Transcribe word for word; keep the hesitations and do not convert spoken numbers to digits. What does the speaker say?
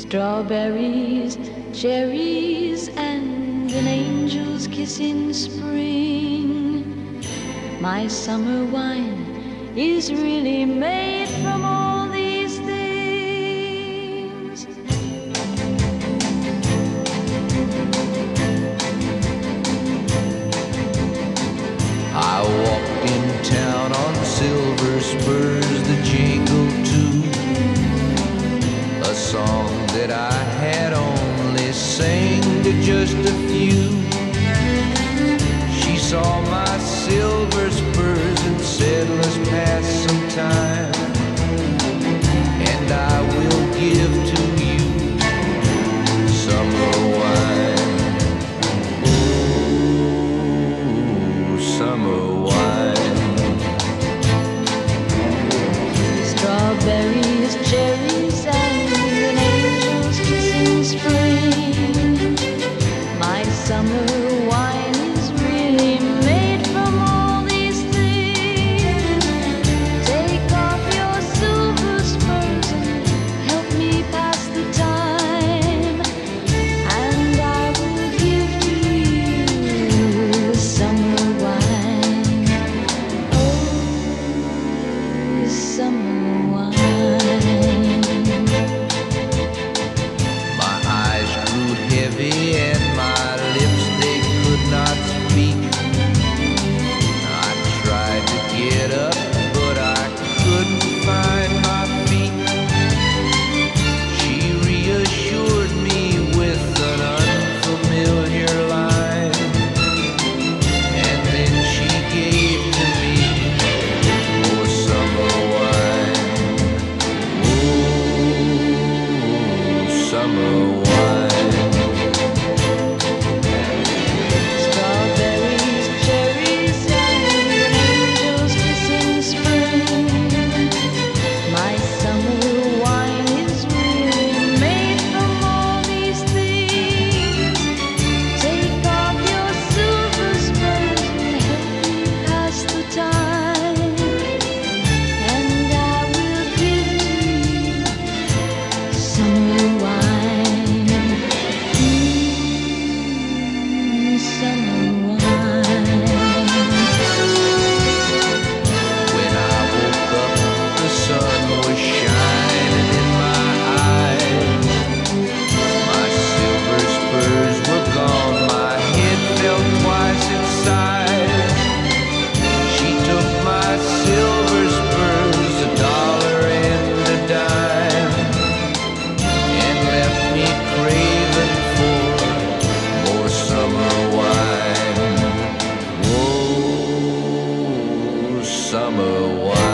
Strawberries, cherries, and an angel's kiss in spring. My summer wine is really made from all these things. I walked in town on silver spurs that jingle too, a song that I had only sang to just a few. She saw my silver spurs and said, let's pass some time, and I will give to you summer wine. Ooh, summer wine. Strawberries, cherries, and an angel's kiss in spring. My summer wine is really made from all these things. Take off your silver spurs and help me pass the time, and I will give to you summer wine. Oh, summer wine. My eyes grew heavy and my lips, they could not speak. I tried to get up, but I couldn't find my feet. She reassured me with an unfamiliar line, and then she gave to me more summer wine. Oh, summer wine. Strawberries, cherries, and an angel's kiss in spring. My summer wine is really made from all these things. Take off your silver spurs and help me pass the time, and I will give to you summer wine. Mm, summer wine. When I woke up, the sun was shining in my eyes. My silver spurs were gone, my head felt twice its size. She took my silver spurs, a dollar and a dime, and left me craving for more summer wine. Whoa, summer wine.